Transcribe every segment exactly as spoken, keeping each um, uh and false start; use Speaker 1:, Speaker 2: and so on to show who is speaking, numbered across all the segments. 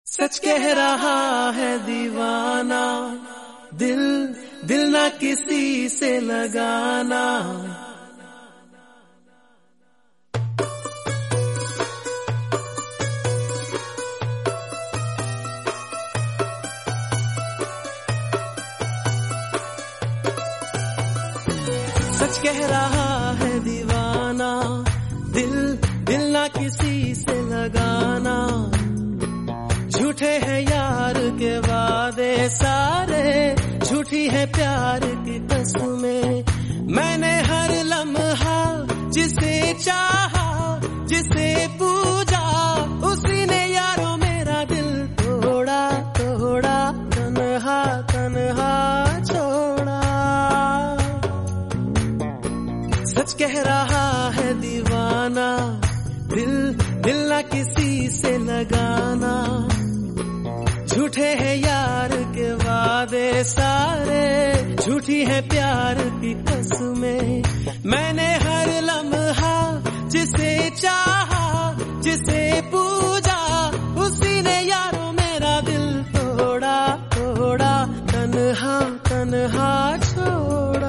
Speaker 1: सच कह रहा है दीवाना, दिल दिल ना किसी से लगाना। सच कह रहा है दीवाना, दिल दिल ना किसी से लगाना। झूठे हैं यार के वादे सारे, झूठी है प्यार की कसमें। मैंने हर लम्हा जिसे चाहा, जिसे पूजा, उसी ने यारों मेरा दिल तोड़ा तोड़ा, तन्हा तन्हा छोड़ा। सच कह रहा है दीवाना, दिल दिल ना किसी से लगाना। झूठे हैं यार के वादे सारे, झूठी है प्यार की कसमें। मैंने हर लम्हा जिसे चाहा, जिसे पूजा, उसी ने यारों मेरा दिल तोड़ा तोड़ा, तन्हा तन्हा छोड़ा।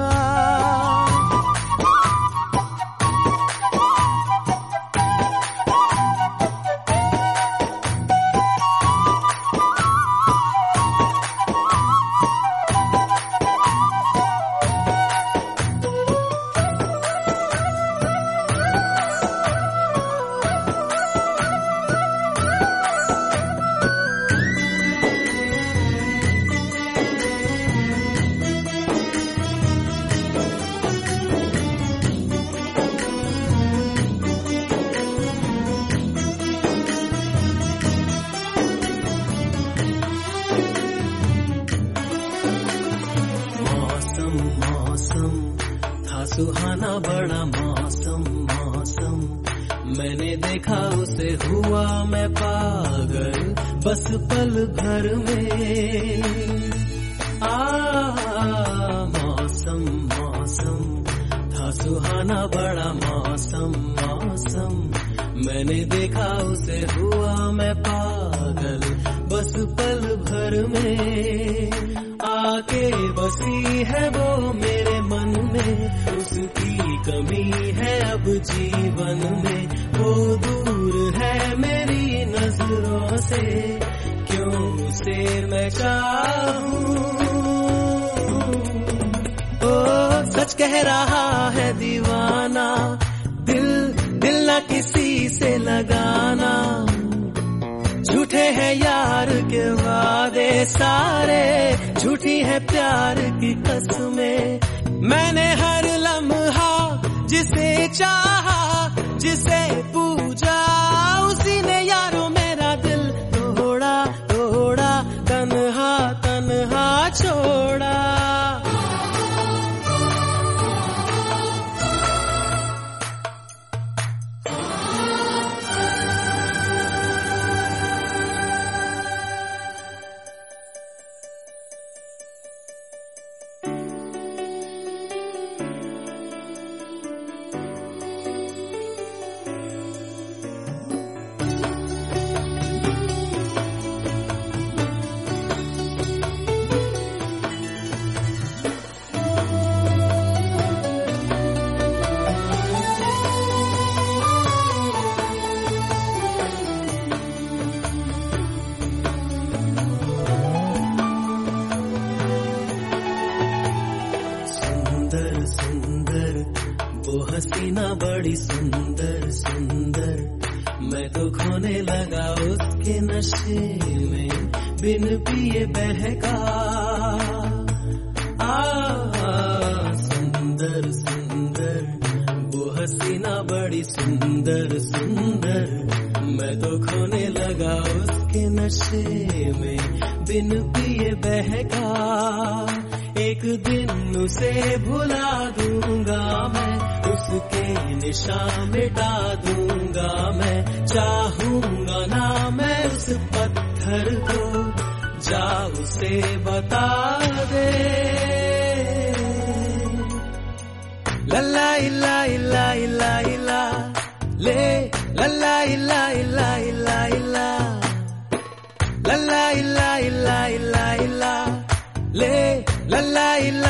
Speaker 1: मौसम था सुहाना बड़ा मौसम मौसम। मैंने देखा उसे हुआ मैं पागल, बस पल भर में। आ मौसम मौसम था सुहाना बड़ा मौसम मौसम। मैंने देखा उसे हुआ मैं पागल, बस पल भर में। आके बसी है वो मेरे मन में, उसकी कमी है अब जीवन में। वो दूर है मेरी नजरों से, क्यों उसे मैं चाहूं। ओ सच कह रहा है दीवाना, दिल दिल ना किसी से लगाना। झूठे हैं यार के वादे सारे, झूठी है प्यार की कसमें। मैंने हर लम्हा जिसे चाहा, जिसे पूजा, उसी ने यारों मेरा दिल तोड़ा तोड़ा, तन्हा तन्हा छोड़ा। सुंदर वो हसीना बड़ी सुंदर सुंदर। मैं तो खोने लगा उसके नशे में, बिन पिए बहका। आ सुंदर सुंदर वो हसीना बड़ी सुंदर सुंदर। मैं तो खोने लगा उसके नशे में, बिन पिए बहका। एक दिन उसे भुला दूंगा मैं, उसके निशान मिटा दूंगा मैं। चाहूंगा ना मैं उस पत्थर को, जा उसे बता दे। लल्ला इल्ला इल्ला इल्ला इल्ला ले, लल्ला इल्ला इल्ला इल्ला इल्ला।
Speaker 2: लाई